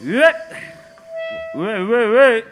Ué.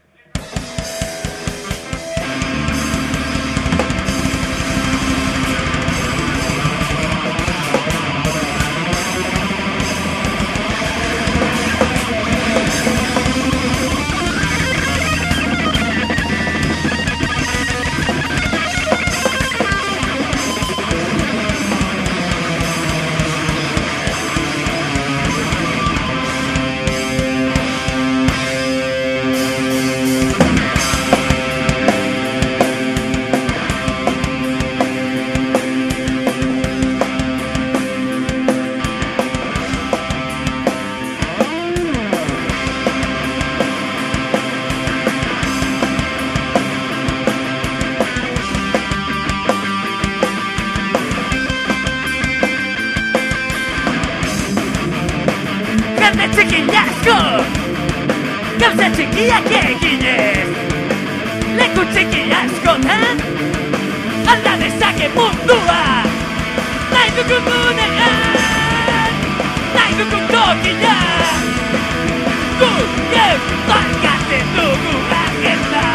Gauza txikiak eginez Leku txiki askotan Alda dezake mundua Nahi dugun gunean Nahi dugun tokia Gu geu markatzen dugu agenda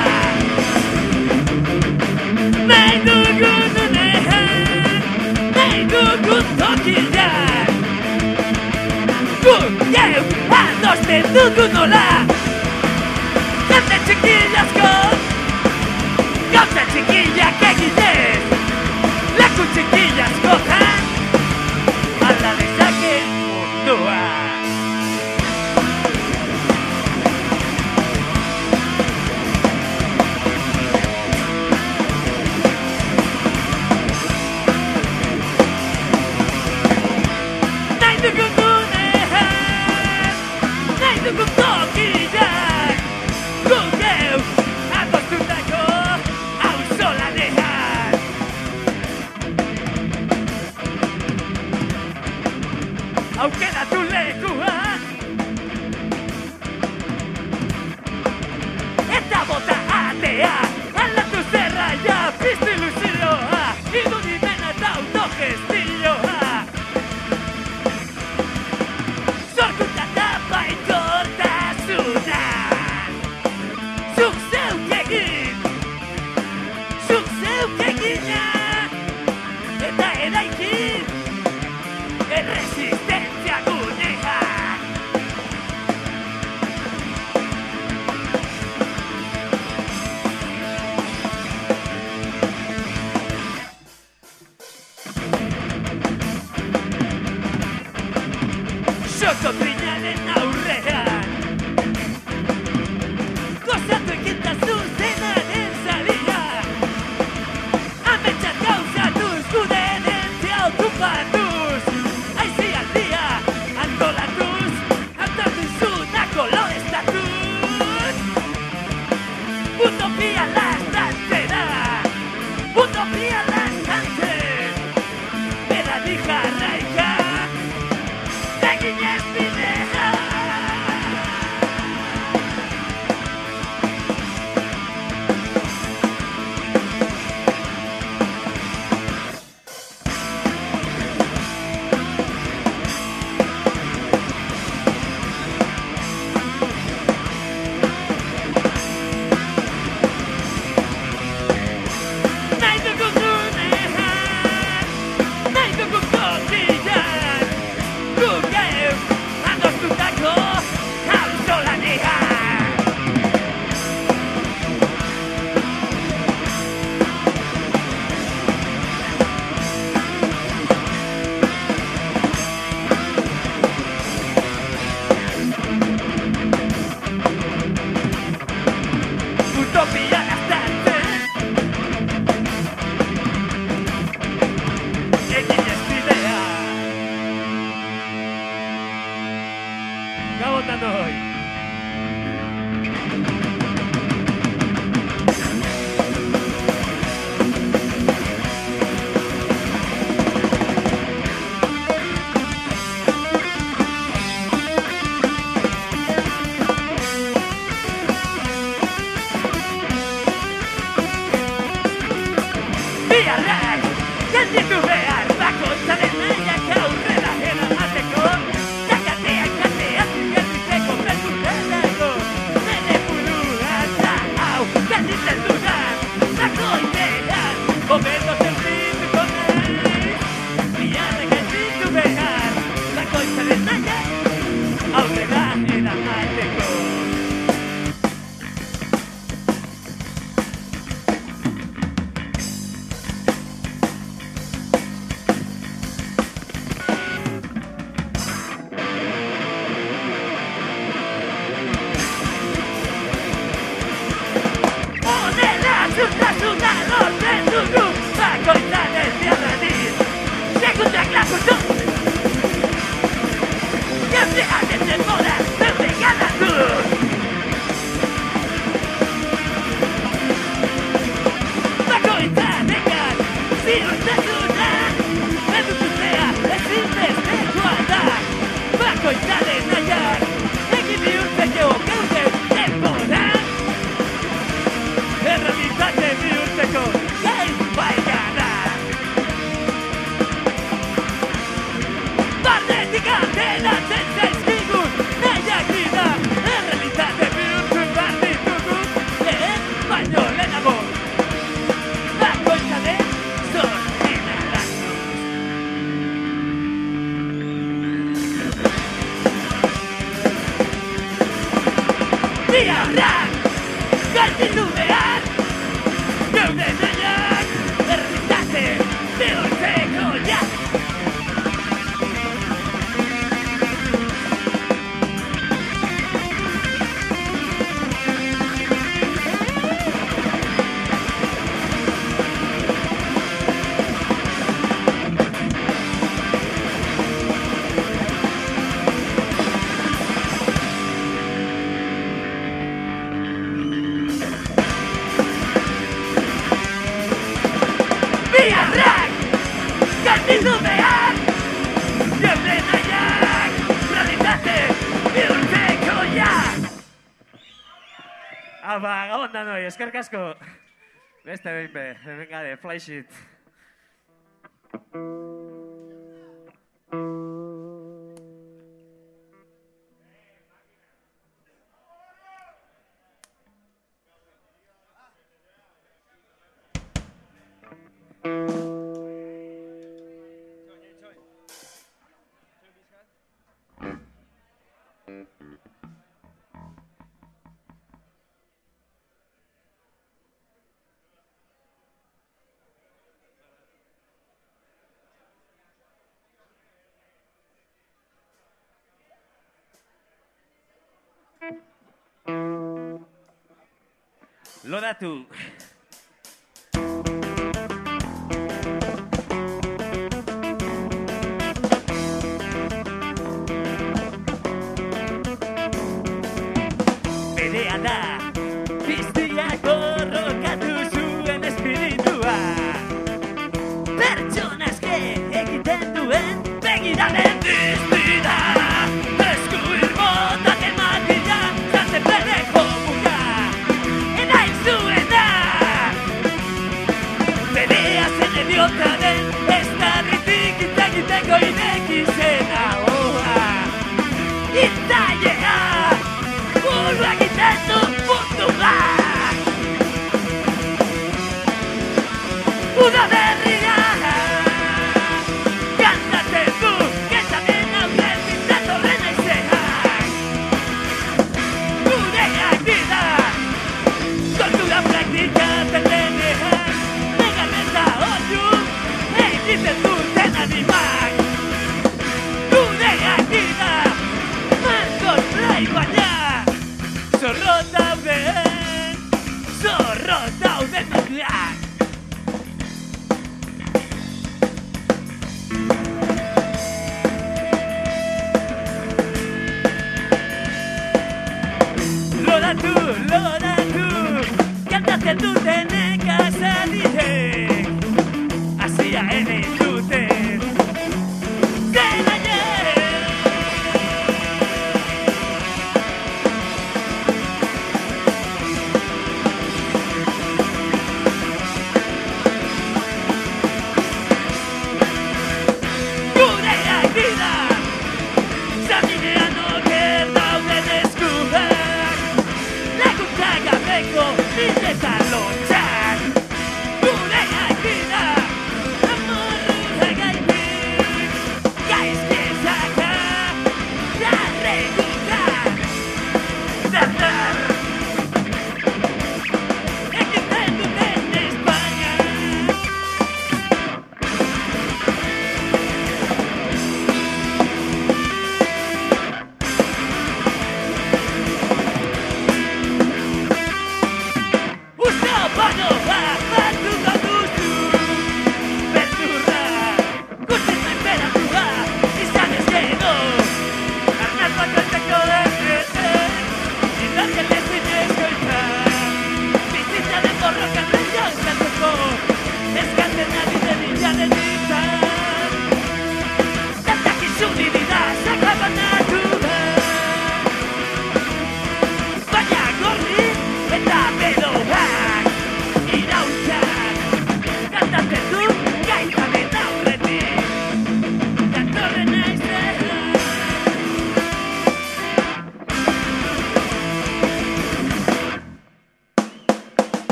Nahi dugun gunean Nahi dugun tokia Gu geu adosten dugu nola Gauza txikiasko Gauza txikiak eginez Leku txikiaskotan Alda dezake mundua Nahi dugun gunean Nahi dugun tokiak Gu geu adostutako auzolanean Aukeratu lekua Eta bota atea Aldatu zerraia piztu ilusioa Irudimena eta autogestioa Sorkuntza eta baikortasuna Zuk zeuk egina Eta eraikin Erresistenzia gunean Xoko trinaren aurrean Gozatu egintasun zenaren zaria Ametxat gauzatuz gure herentzia okupatuz Aizialdia antolatuz Antolizuna kolorestatuz Utopia lastantzera Utopia lastantzen Berari jarraika Eginez bidea Nahi dugun gunean Nahi dugun tokian Gu geu adostutako auzolanean Utopia lastantzen Eginez bidea Gabotan hoi Biarrak, gelditu behar bakoitzaren nahiak aurrera eramateko Takateak kateak gelditzeko Biarrak gainditu behar geure nahiak errealitate bihurtzeko ja. Biarrak gainditu behar geure nahiak errealitate bihurtzeko ja. Apa, gabon danoi, eskerrik asko. Beste behin be, hemen gade, flysheet. Lodatu. Berea da, piztiak borrokatu zuen espiritua. Pertsona eske egiten duen begiraden diztida. Esku irmotak ematia, zarte bereko buka. Enain zuena, berea zen idiota den, ez da ritik itzagiteko ireki zena. Itailea, buru egiten du mundua. Uda berria, kantatzen du, gezaren aurren diktatorren aizeak. Gureak dira, tortura praktikatzen denean, negarren da oiu, egiten duten animak. Gureak dira, markos blai baina, zorro dauden nukeak. Lodatu, kantatzen duten ekazadiek, hasia ere duten zelaiek. Gureak dira, zaminean oker dauden eskuak, laguntzak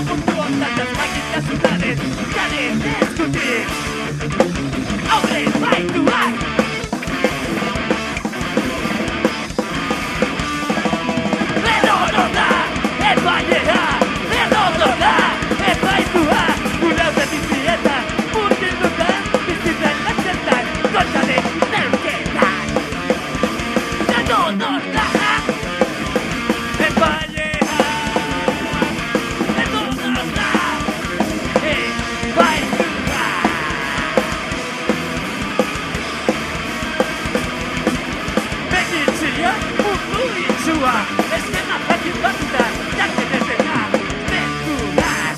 munduan tantas makitasunaren Garen eskutik Aurre baituak Erroro da, epailea Erroro da, epaitua Gure bizietan, murgilduta Bizitzen latzetan, kontaren neuketan Erroro da Epailea Erroro da Epaitua Begitzia, mundu itxua Eskema jakin batutan, jakin ezena Bentuaz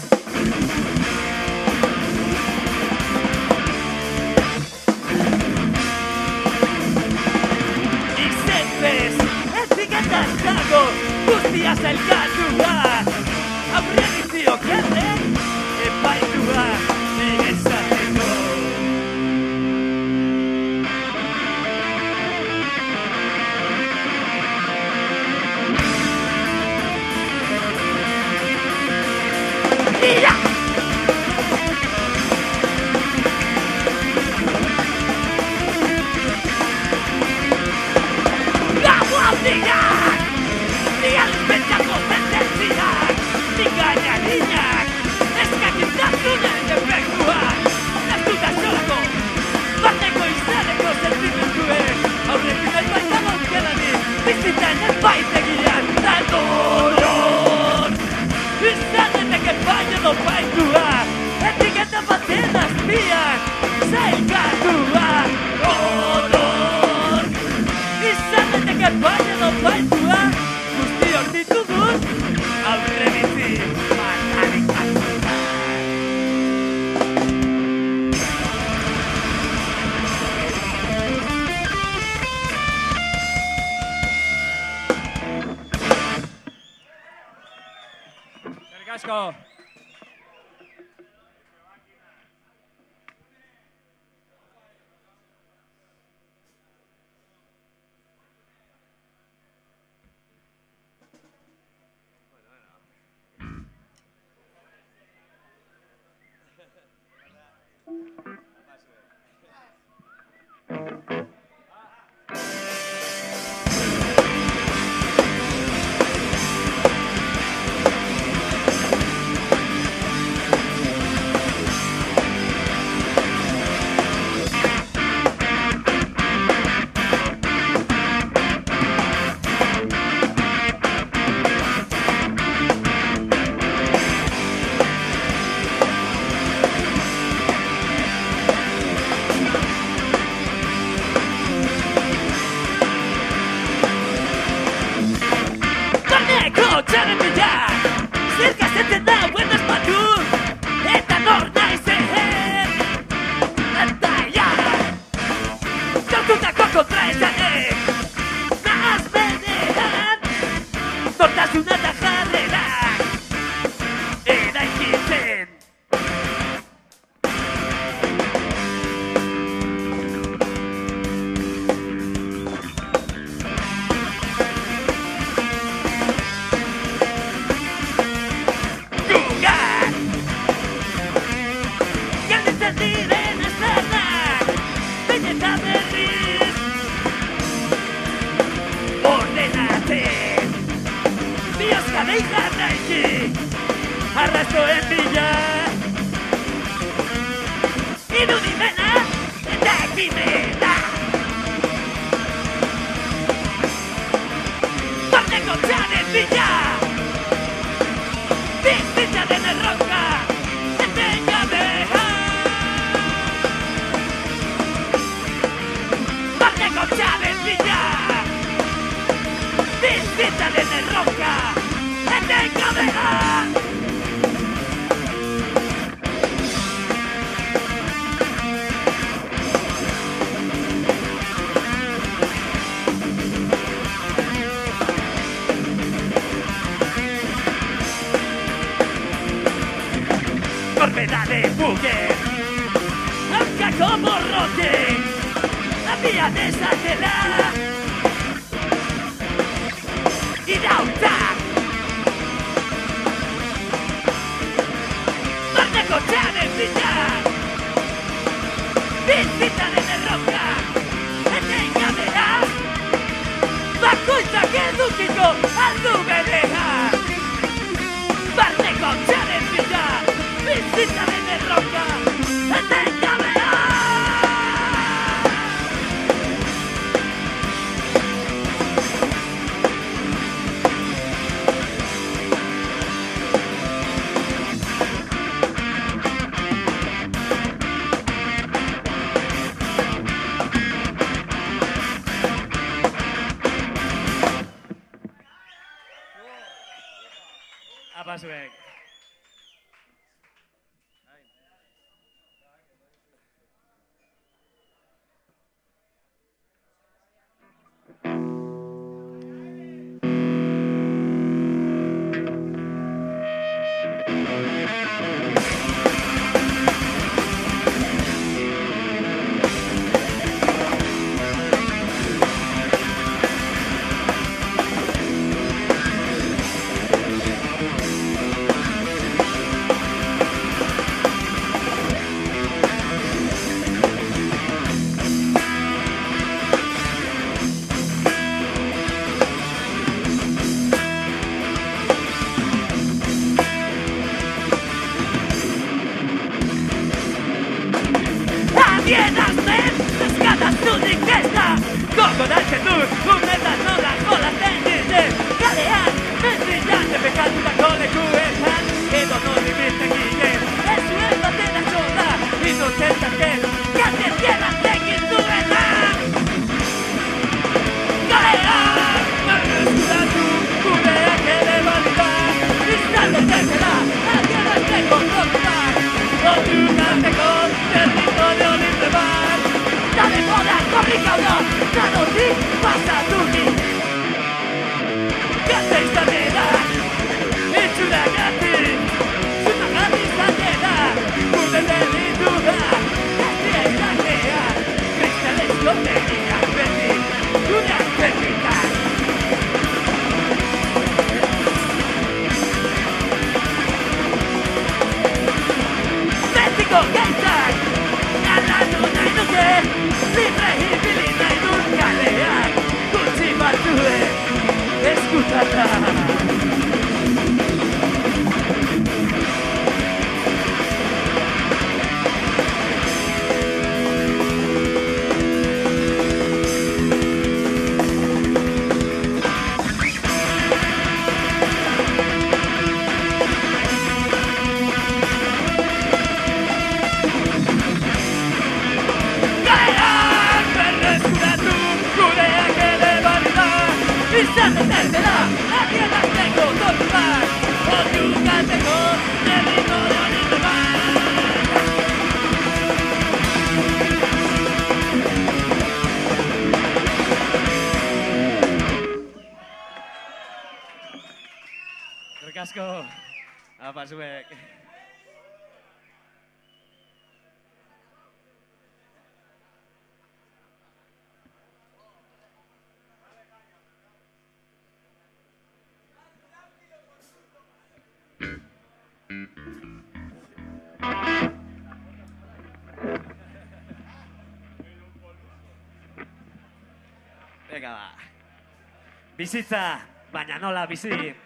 Izenpez, etiketan dago Guztia zailkatua Aurrenizio kerde Epaitua Igezateko Ia! Gaualdiak! Dialpentsako sententziak! Engainarinak! Eskakintasunen defektuak! Nastuta xoko! Bateko izaneko sentimentuen! Aurretik baita gauzkelanik! Bizitzen epaitegian! Dadoron! Izanetek epaino dopaitua! Etiketa baten azpian! Zailkatua! Odor! Izanetek epaino dopaitua! Guzti hor ditugun! Aurre bizi! Matarikatua! Eskerrik asko. Torpeda de buque Aunque como roque Había desatela Y dauta bizitzaren erronka etengabea bakoitzak edukiko aldu berea barneko txaren bila bizitzaren erronka etengabea Zuek. Zuek. Venga, ba. Bizitza, baina nola bizi.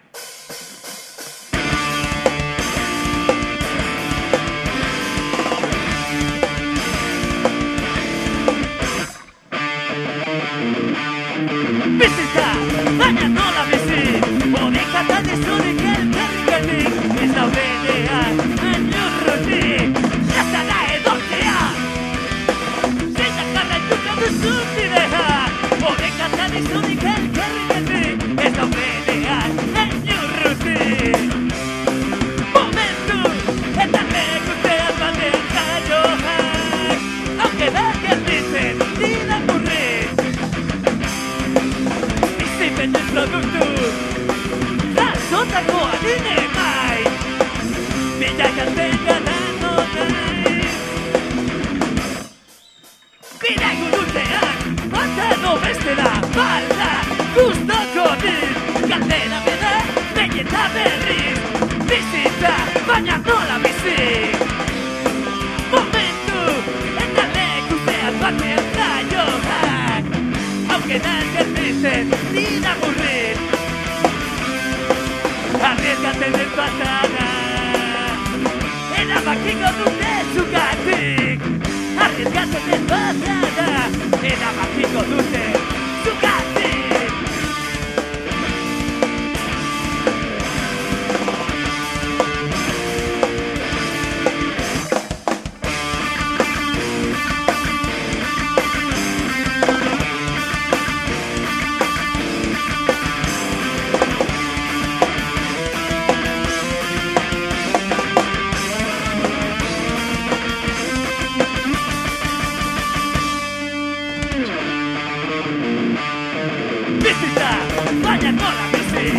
Bizitza, baina nola bizi. Honekatan izunik elkarriketik. Ez daudenean, ainurrutik. Zazara edortzea. Zeinak jarraituko duzun bidea. Honekatan izunik elkarriketik. Ez daudenean, ainurrutik. Momentu, eta lekutean batean jaioak. Hauke bat gelditzen, dirakurrik. Bizipen produktu Zasotako adine mai Bidaikatzen gana notai Bidaigu duteak Antano bestela Balda guztoko dit Galdera beda Behin eta berriz Bizitza baina nola bizi Momentu Eta leku daukaten den patada erabakiko dute zugatik arriesgatzen den patada erabakiko dute zugatik Vaya con la bici.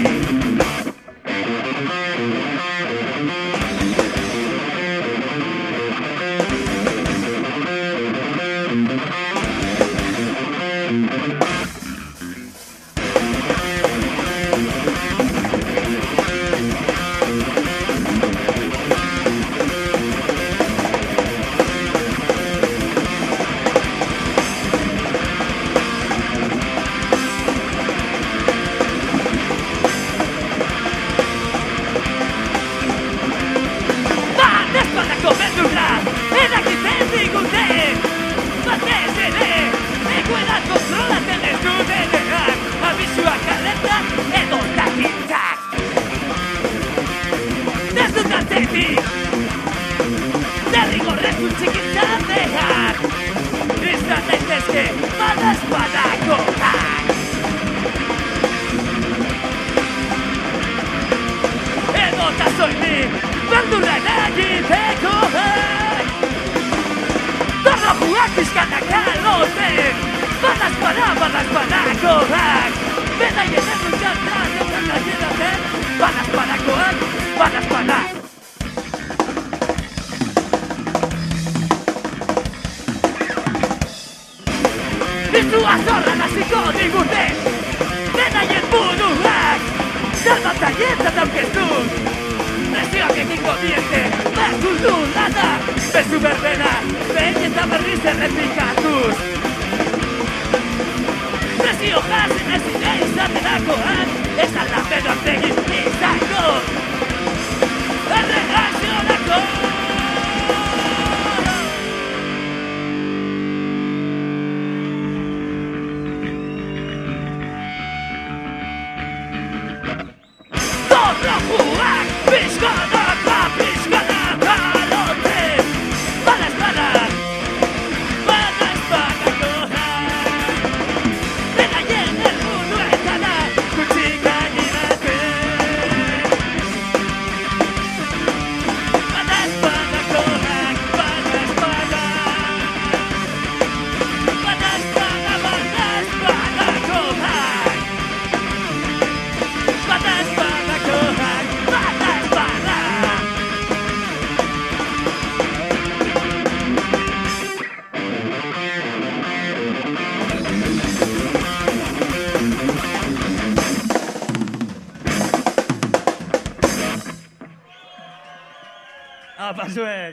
Zuek.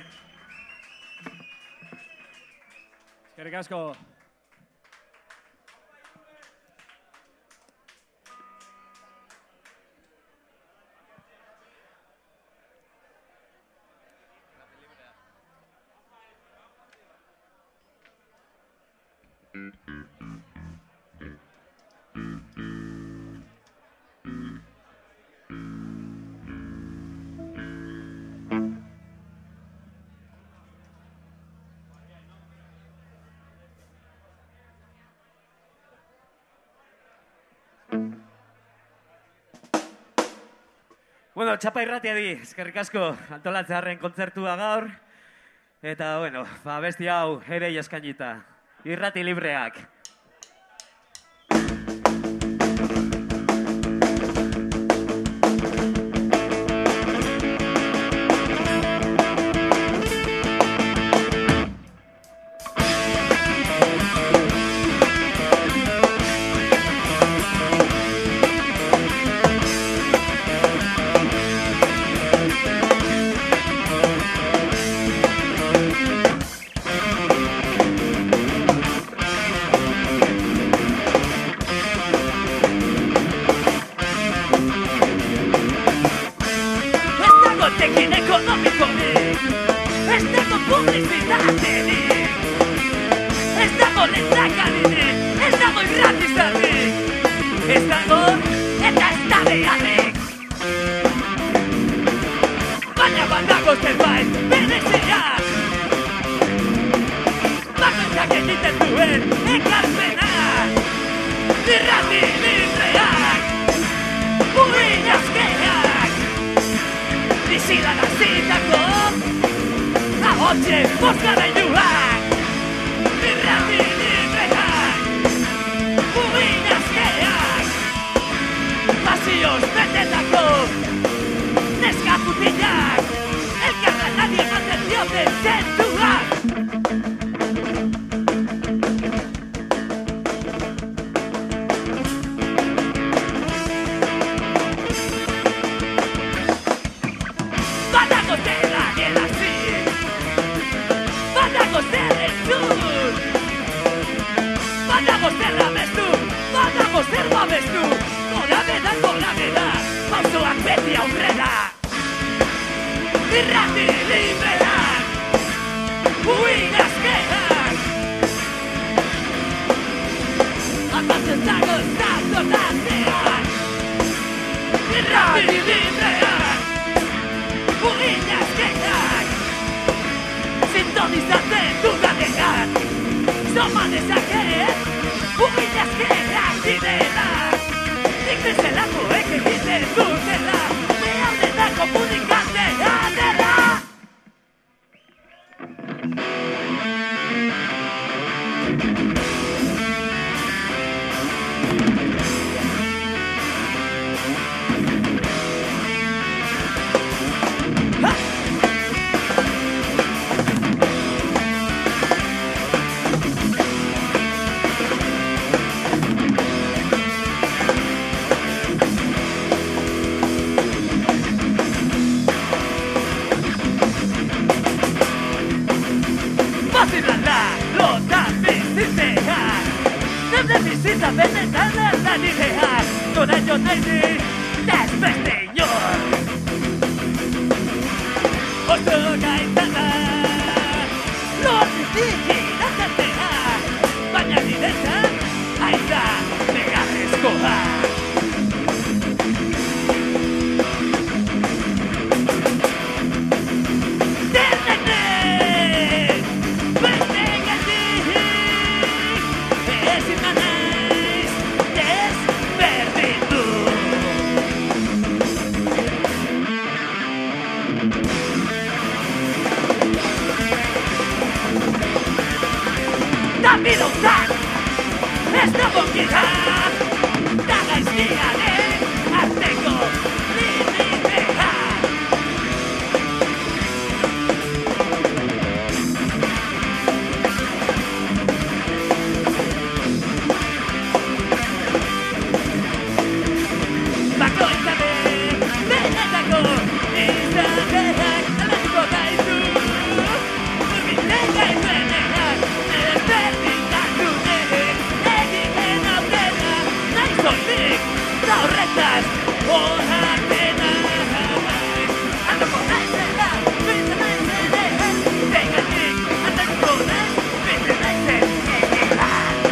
Eskerrik asko. Bueno, txapa irratiari, eskerrik asko antolatzearen kontzertua gaur. Eta, bueno, besti hau ere eskainita. Irrati libreak. publizitaterik. Ez dago lehendakaririk, ez dago irratizarrik. Ez dago eta ez da beharrik. Baina badago zerbait bereziak. Bakoitzak egiten duen ekarpenak. Irrati libreak, uin askeak. Bizidan azitako ahotxe bozgarailuak. Irrati libreak, uin askeak. Pasioz betetako neska putilak. Elkarlanari ematen dioten zentuak. Badago zera elazi, badago zer entzun, badago zer abestu, badago zer babestu. Gola beda, pausoak beti aurrera. Irrati libreak, uin askeak. Amatzen dago zazonateak. Irrati libreak, uin askeak. Sintonizatzen dudanean, zoma dezakeen, uin askeak direla. Nik bezalakoek egiten dutela, behar dena komunikatzea dela. Bazirranda, lotan bizitzeak. Neure bizitza benetan da nireak. Noraino nahi ez beste inor. Oso gaitzana, lortzik irazatea. Baina niretzat, aita beharrezkoa. Bidontzak, ez dago gira, da gaizkiaren arteko limiteak. Bakoitzaren benetako izateak aldatuko gaitu. Urbitzen gaituenean, egiten aurrera, nahi zoizik, da horretaz, honak dena. Andoko naizela, bizi naizela, tengatik, andatuko naiz, bizi naizela.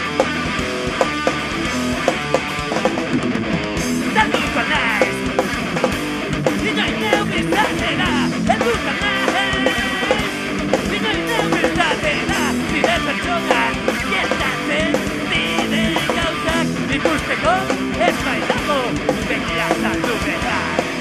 Zalduko naiz, inoiz neu bizatera, helduko naiz. Inoiz neu bizatera, zire pertsonak, gertatzen dide gauzak. Ikusteko ez baitago, begia saldu behar.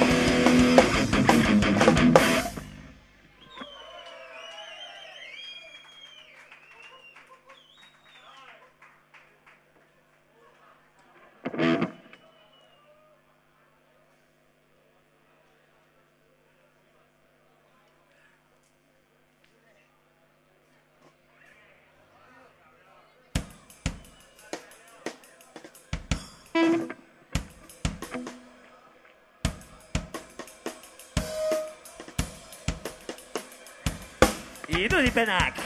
Irudipenak.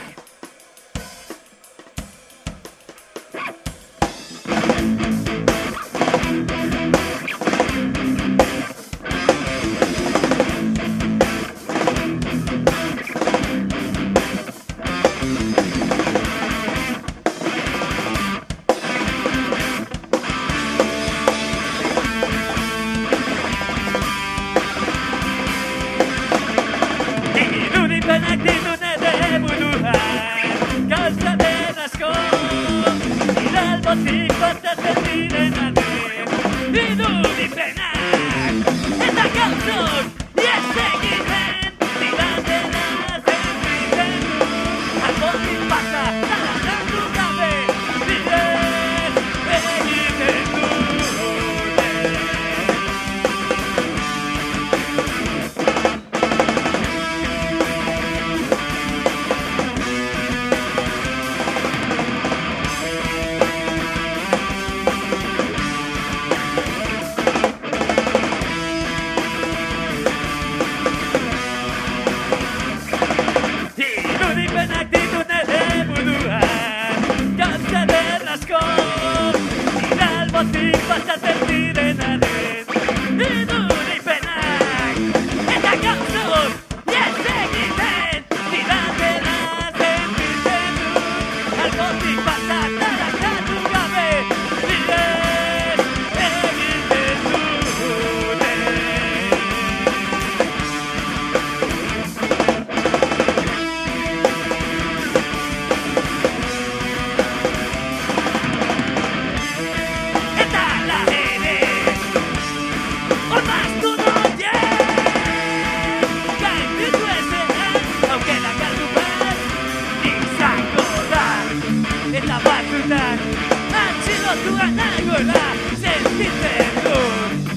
Irudipenak ditu nere buruan Gauza den asko Nire albotik pasatzen diren arte Irudipenak Eta gauzok Ies egiten Diran dela zentriten du Albotik pasa Zalakatu gabe Ies egiten du Irudipenak ditu nere buruan Gauza den asko Nire albotik pasatzen diren arren Irudipenak Eta gauzok Ies egiten Diran dela zentriten du Albotik pasa Zalakatu gabe Ies egiten dute Eta la ere Ormaztu noien Gainditu ezean Aukera galdu bat Izango da Eta batzutan Atxilotua nagoela Sentitzen dut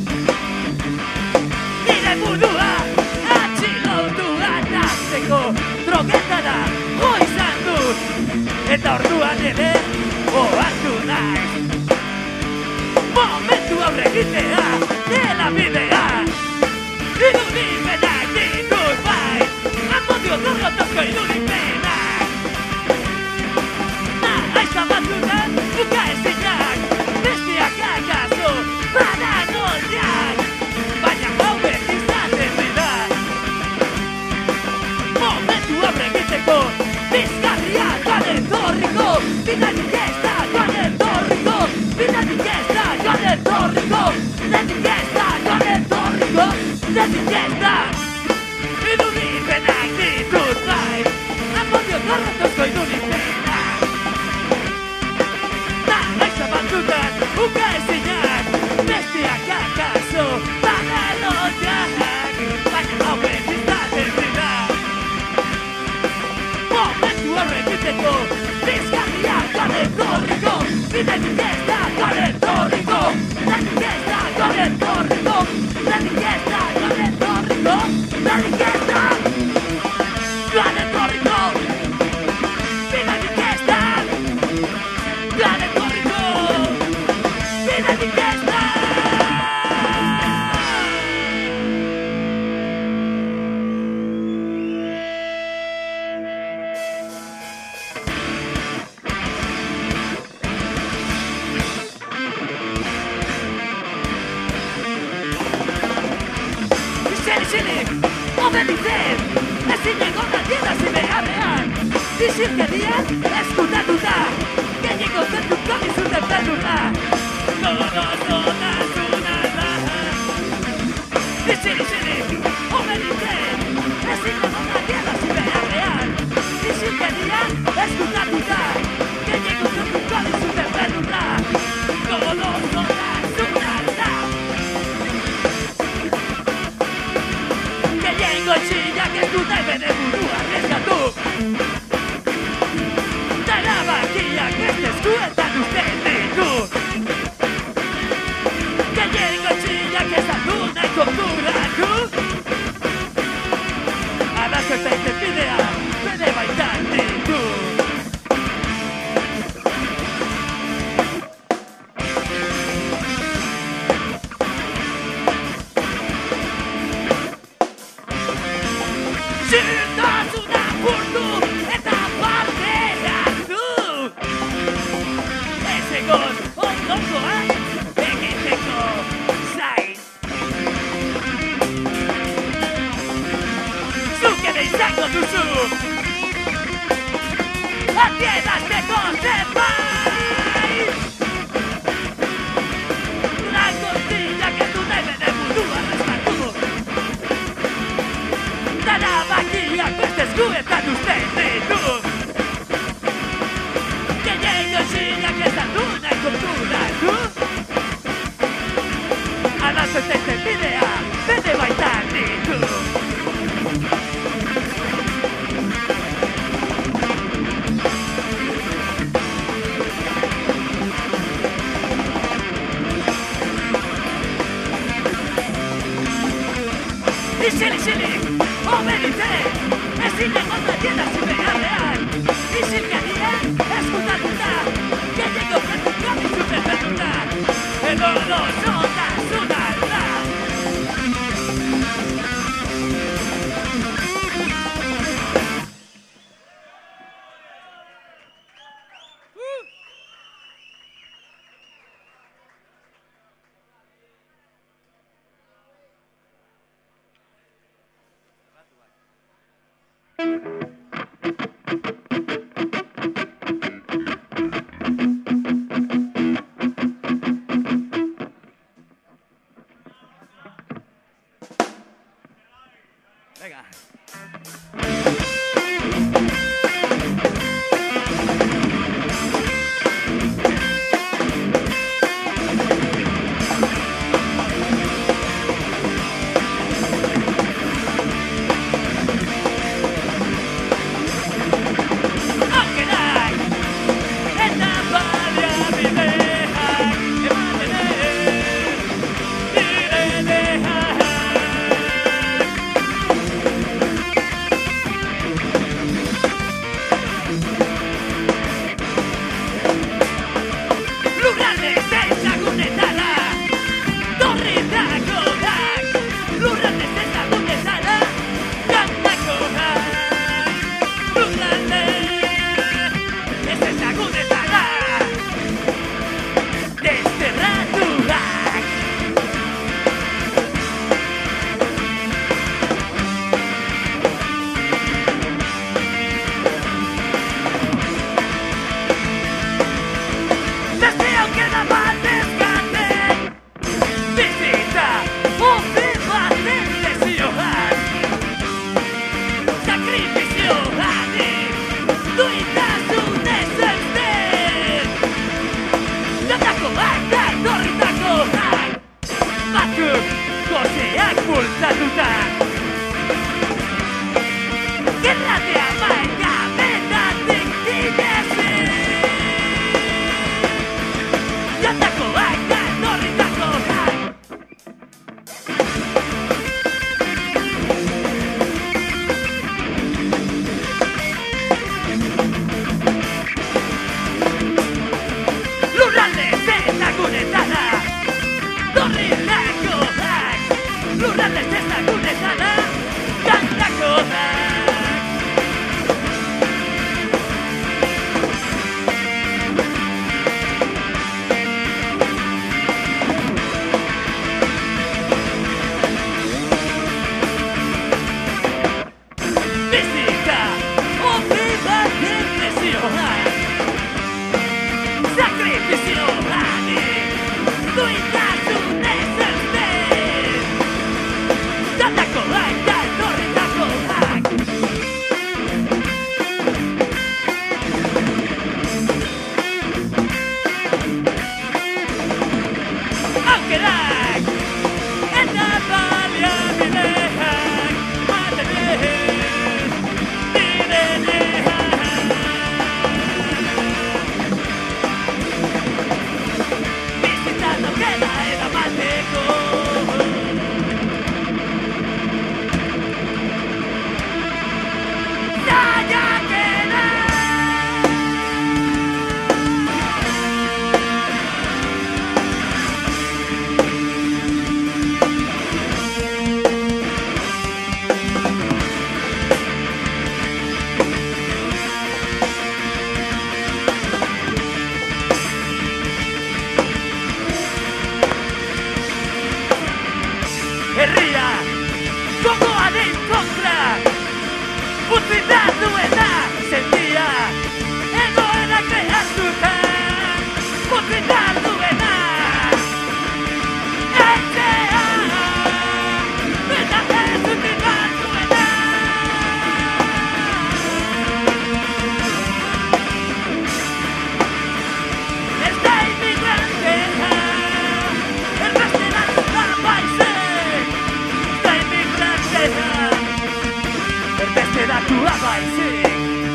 Nire burua Atxilotua nazteko Drogetara Jo izan dut Eta orduan ere Ohartu naiz Momentu aurre egitea Dela bidea Irudipenak ditut bai Amodio gorrotozko irudipenak Naiz batzutan Buka ezinak Bestiak akaso Paranoiak Baina hauek izaten dira Momentu aurre egiteko Bizkarria joan etorriko Bidanik ez da joan etorriko Bidanik ez da joan etorriko Bidanik ez da joan etorriko Bidanik ez da Irudipenak ditut bai Amodio gorrotozko irudipenak Naiz batzutan Uka ezinak Bestiak akaso Paranoiak Baina hauek izaten dira Momentu aurre egiteko Bizkarria joan etorriko Bidanik ez da joan etorriko Bidanik ez da joan etorriko Bidanik ez da joan etorriko Bidanik ez da joan etorriko Bidanik ez da joan etorriko Bidanik ez da Isili, obeditzen Ezin egon adierazi beharrean Isilkerian eskutatuta Gehiengo zentuko dizuten beldurra Gogozotasuna da Isili, obeditzen Ezin egon adierazi beharrean Isilkerian eskutatuta Gehiengo zentuko dizuten beldurra Gogozotasuna da Gehiengo txillak ez dute bere burua arriskatu Erabakiak beste eskuetan uzten ditu Gehiengo txillak ez du nahi konturatu Arrazko eta irtenbidea bere baitan ditu Zirtasuna apurtu eta parteatu Ez egon ondokoak egiteko zain Zuk ere izango duzu Adierazteko zerbait Langostillak ez du nahi bere burua respatu Erabakiak beste guetan usten ditu Gehiago zinak ez da du nahi konturatu Arazo eten bidea bere baitan ditu Isilik, obedite, ezin egon da tienda zibeharrean Isilkarian, eskutatuta, gehiago gertu gabizuten bertuta Edo lozotasun alda Zerua baizik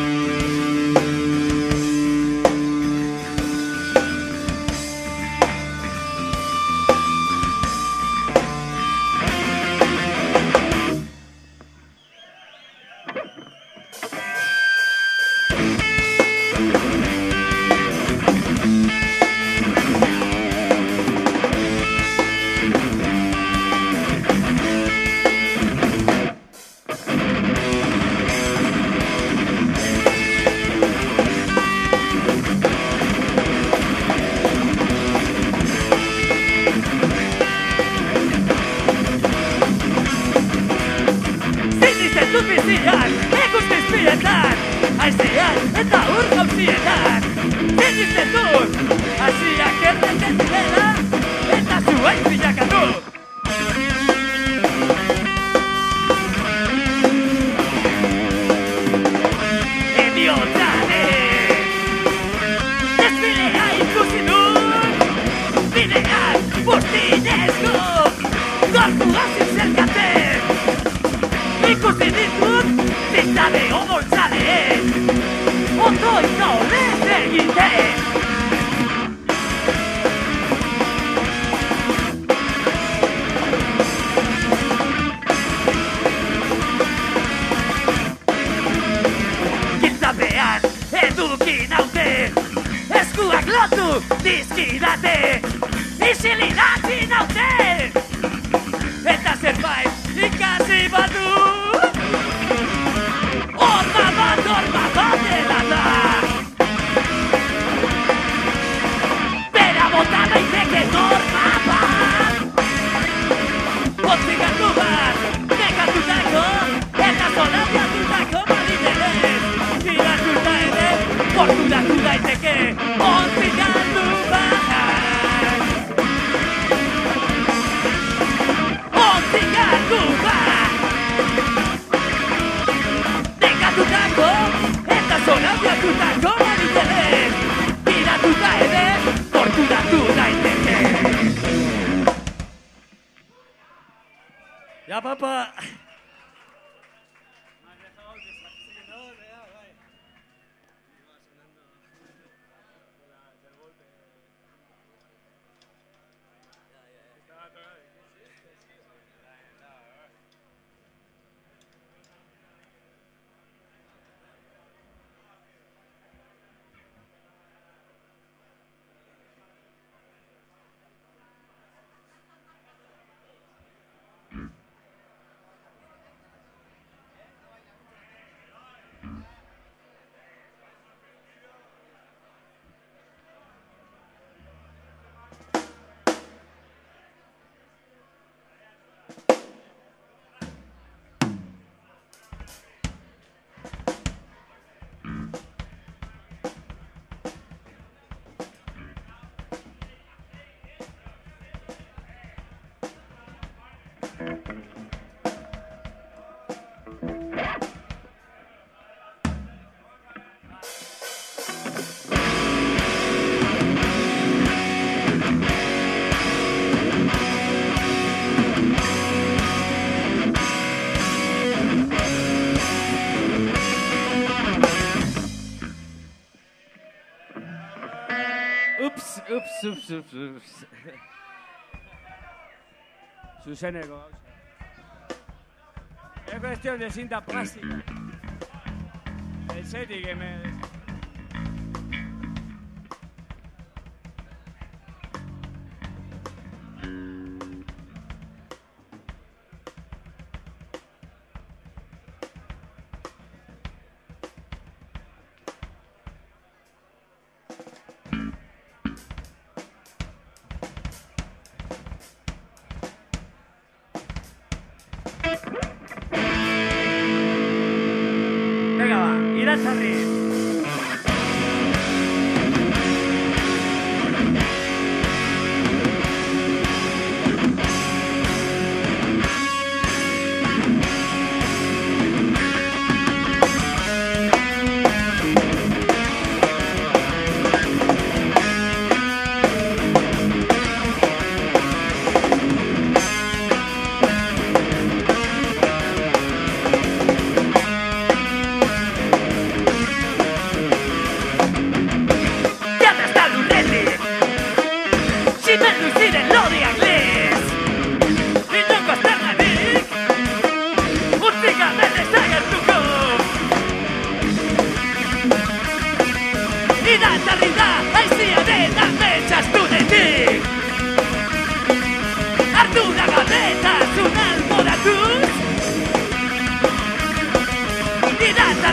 Ups. Zuzeneko gauza. Es cuestión de cinta plástica. El seti que me...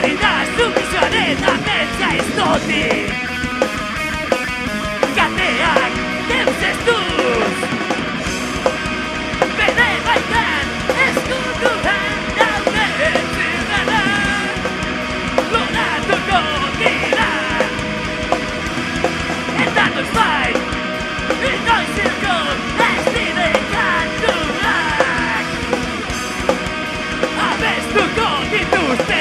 hori da sumisioaren ametsa iztotik. Kateak deus ez duz, bere baitan eskutuan daude zirranak, loratuko dira. Eta noiz bai, inoizilko ez dire kantuak, abestuko dituzte.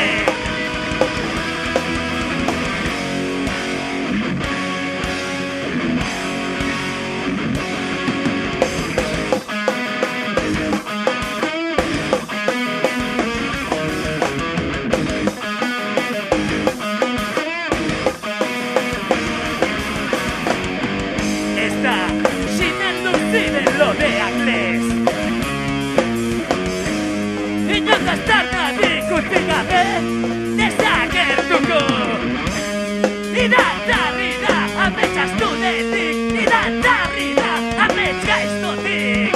Desagertuko idatzarri da amets astunetik, idatzarri da amets gaiztotik.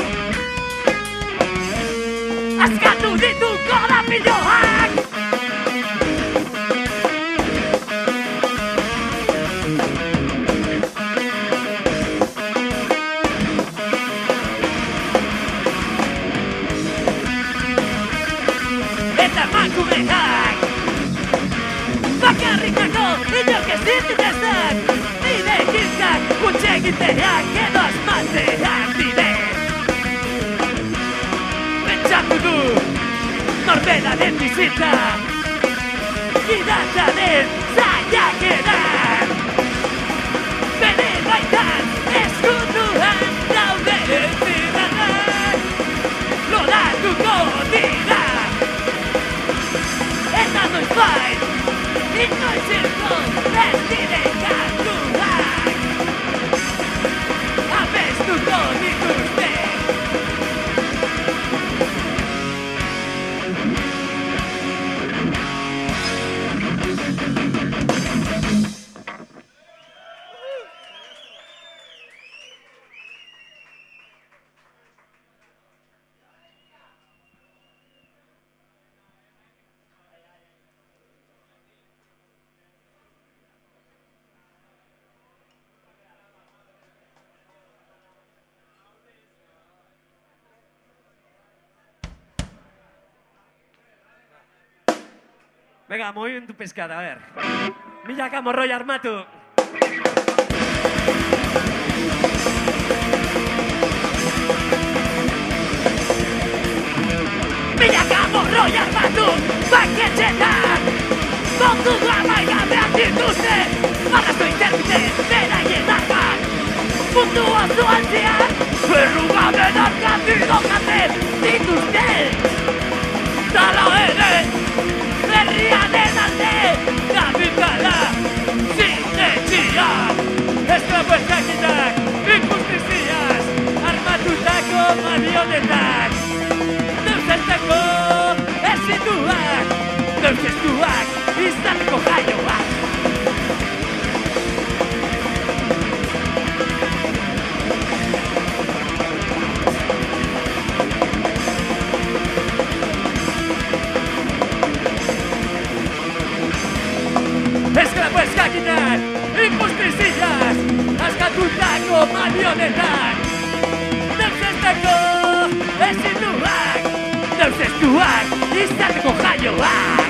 Askatu ditu korapiloak, eta emakumeak bakarrikako inok ez dituzak, nire kilkak hutsegiteak edo asmatzeak dire. Pentsatu du norberaren bizitza, idatzaren zaiakeran, bere baitan eskutuan daude zirranak, loratuko dira. Eta noiz bai, inoizilko ez dire kantuak, abestuko dituzte. Venga, movimendu peskada, a ver. Milaka morroi armatu. Milaka morroi armatu, banketxetan, kontua maigabeak dituzte, arrazo interbide, beraien armak, mundu osoan zehar, berrugaben arkatidokatzen dituzte. Tala ere, herriaren alde, gabiltala, zinetxiak, esklabo eskakitak, injustiziaz, armatutako marionetak, deusentako ezituak, deusestuak, izateko jaioak. Esklabo eskakitak, injustiziaz, askatutako marionetak, deusentako ezituak, deusestuak, izateko jaioak.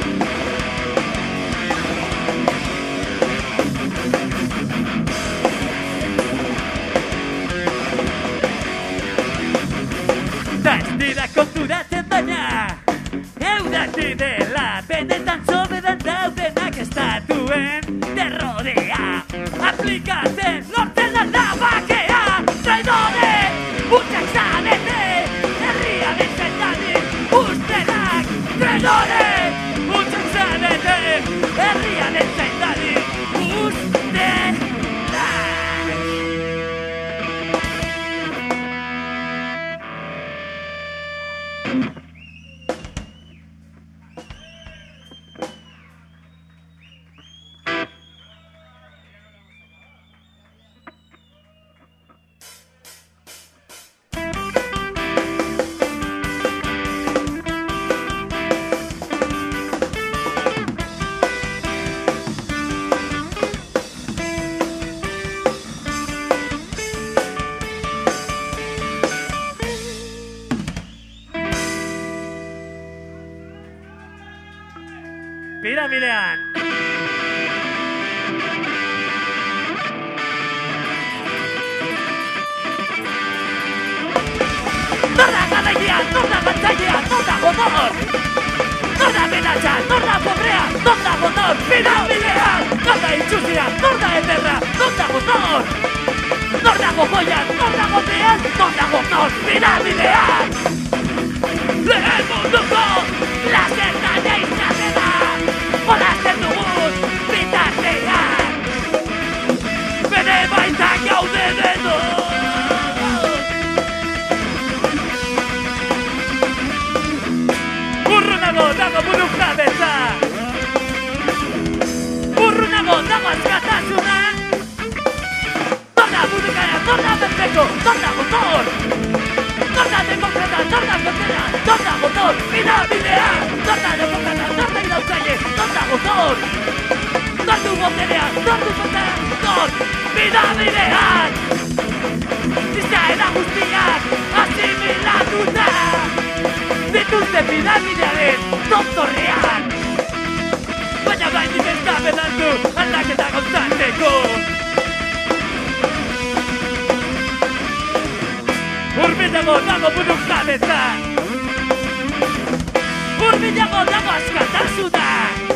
Ta ez dira konturatzen baina, eudati dela, benetan soberan daudenak estatuen terrorea, aplikatzen lortzen alda bakea, traidore, hutsak zarete, herriaren zendanik ustenak, traidore, hutsak zarete, herriaren zendanik ustenak. Piramidean! Norda garaia, norda gantzailea, norda honor! Norda benatxa, norda pobrea, norda honor! Piramidean! Norda itxusia, norda ederra, norda honor! Norda gogoian, norda gotean, norda honor! Piramidean! Lehen munduko lastertaia izatera, olasten dugun bitartean! Bere baitan gaude denok! Urrunago dago buru jabetza! Urrunago dago askatasuna! Norda burukara, norda berpeko, norda motor! Norda demokrata, norda kotera, norda motor! Piramidean! Norda demokrata, norda irautzaile, norda motor! Nordu boterea, nordu kotera, nor! Piramidean! Izaera guztiak asimilatuta! Dituzte piramidearen doktorrean! Baina baitik ez da bedartu aldaketa gauzatzeko! Urbilago dago buru jabetza! Urbilago dago askatasuna!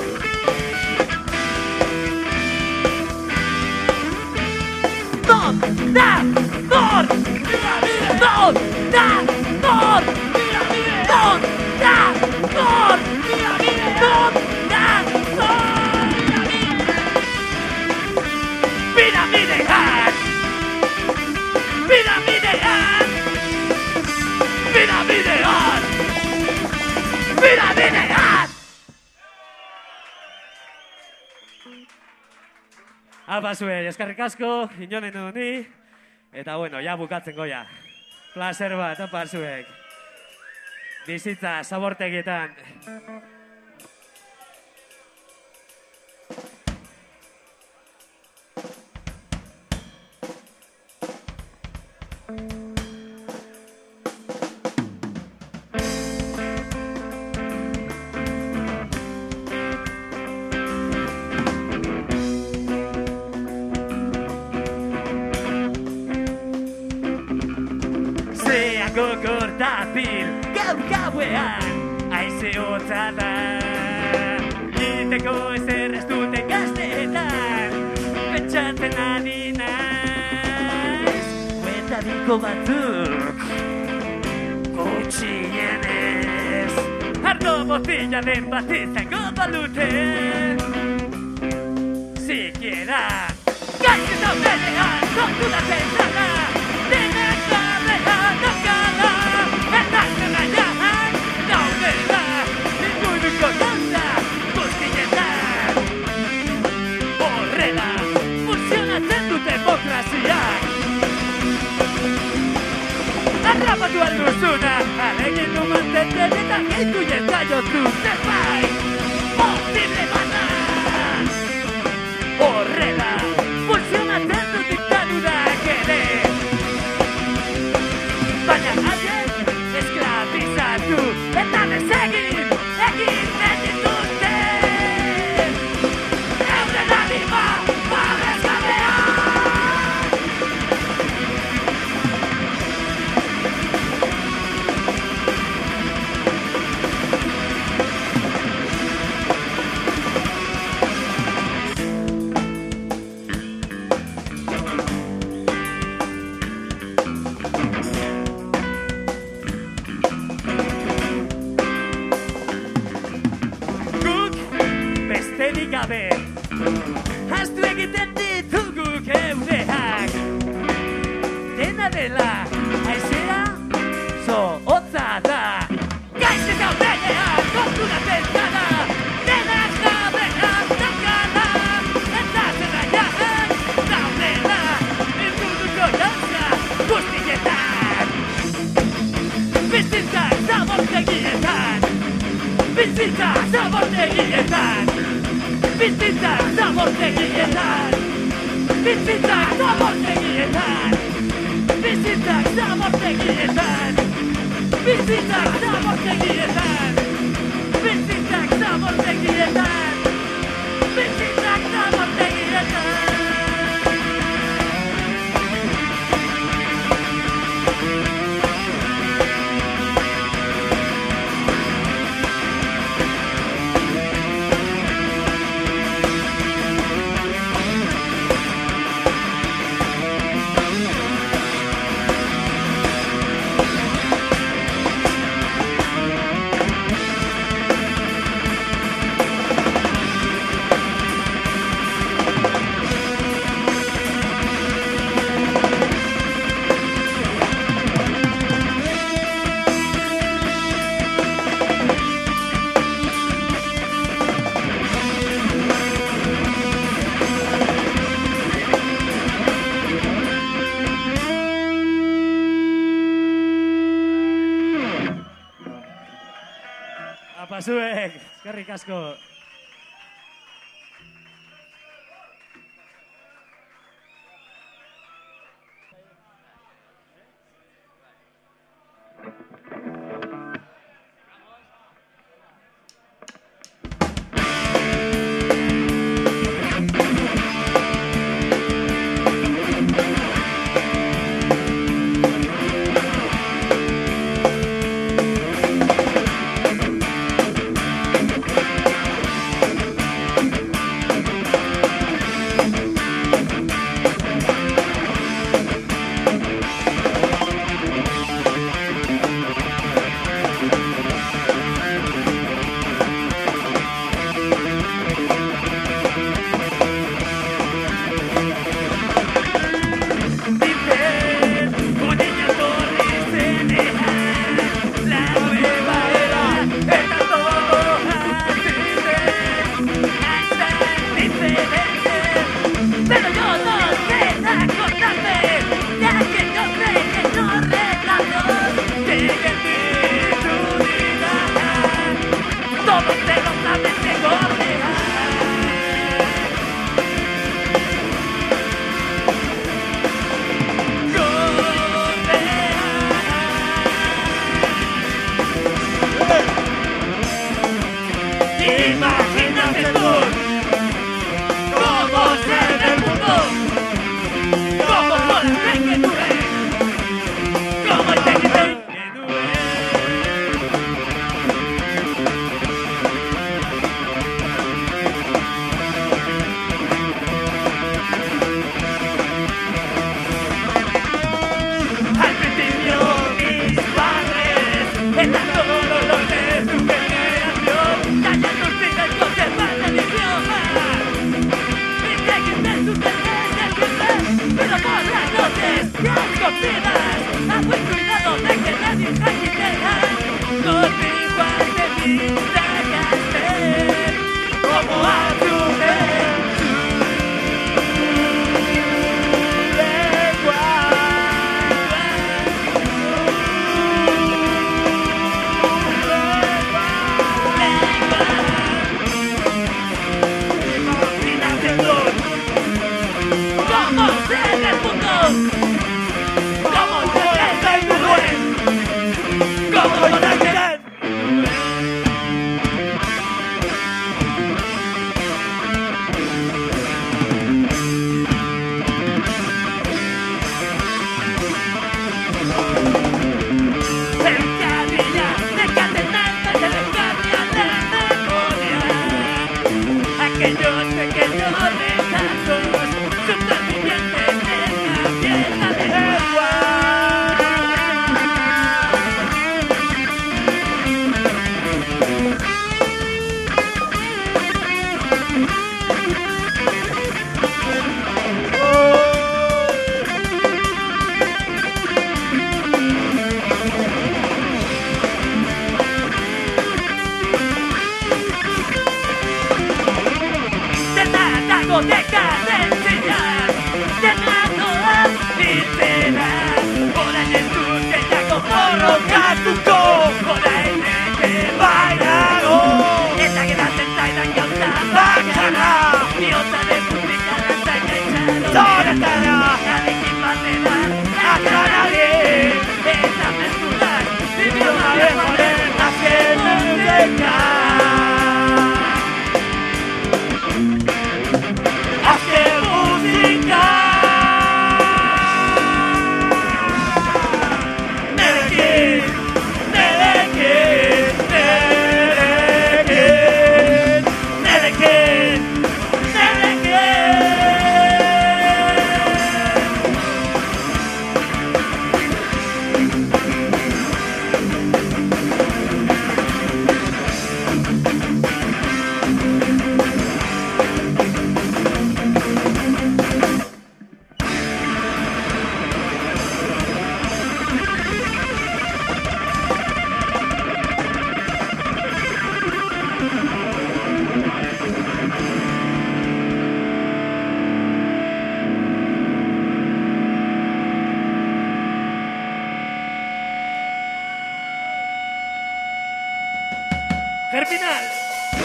Non da nor! Non da nor! Non da nor! Non da nor! Piramidean! Piramidean! Piramidean! Piramidean! Apa zuen, eskarrik asko, inonen ni. Eta bueno, ja bukatzen goia. Placer bat, apa zuek. Bizitza, zabortegietan. Gogor dabil, gauean, aize hotza da. Egiteko ezer ez duten gazteetan, pentsatzen ari naiz. Guetariko batzuk, gutxienez, ardo botila den bat izango balute. Sikiera, gaitz daudenean, konturatzen zara, denak gabean, nokala, erdazten aian, gaudela, inguruko gauza, guztietan. Horrela, funtzionatzen du demokraziak. Arrapatu alduzuna, alegin du mantentzen eta gehitu jentzaiotu zerbait, posible bada. Horrela, funtzionatzen du diktadurak ere. Baina haien esklabizatu eta desegin, egin dituzte. Euren anima, babesgabean! Besterik gabe, ahaztu egiten ditugu geureak. Dena dela, haizea, zo hotza da. Gaizte gaudenean, konturatzen zara, denak gabean daukala, eta zelaian daudela, inguruko gauza guztietan. Bizitza zabortegietan, bizitza zabortegietan. Bizitza zabortegietan, bizitza zabortegietan, bizitza zabortegietan, bizitza zabortegietan, bizitza zabortegietan. Eskerrik asko. Germinal.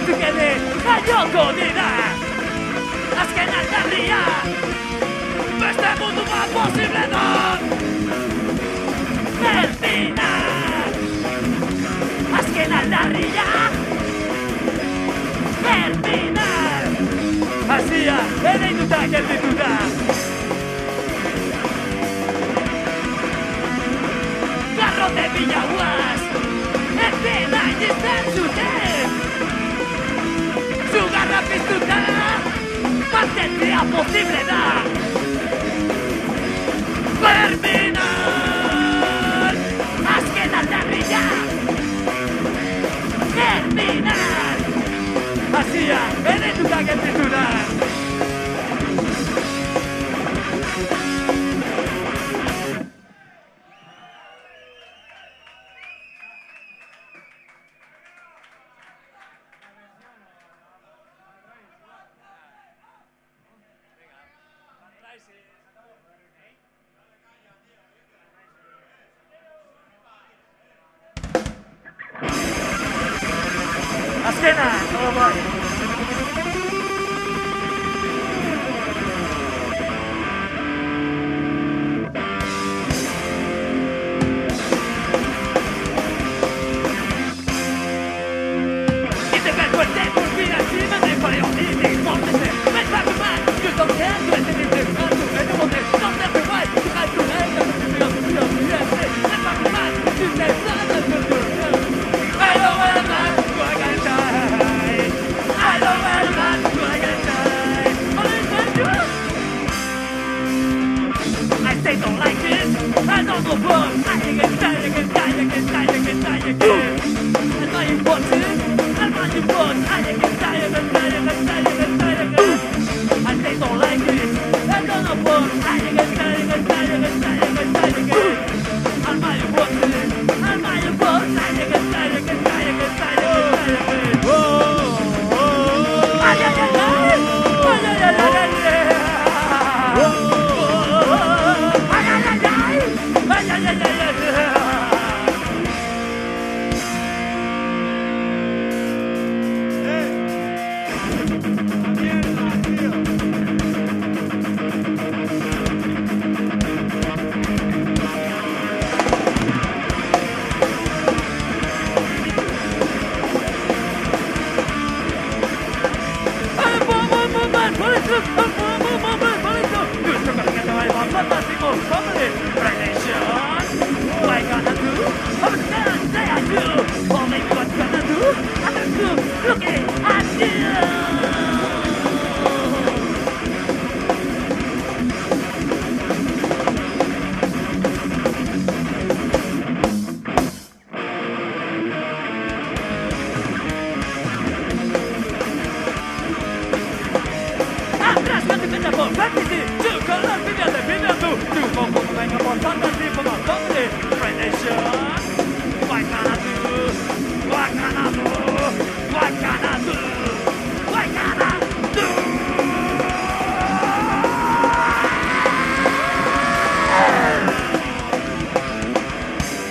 batzuk ere jaioko dira. Azken aldarria, beste mundu bat posible da. Berdinak, azken aldarria, berdinak. Hasia, ereituta geldituta. Garrote bila guaz, epena izan zuten. Zugarra piztuta, mantentzea posible da. Terminal, azken aldarria. Terminal, hasia, ereituta geldituta. Azkena, bai.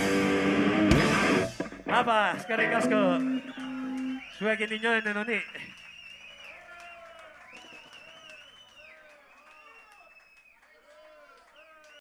Apa, eskerrik asko. Zuekin inoen denoni.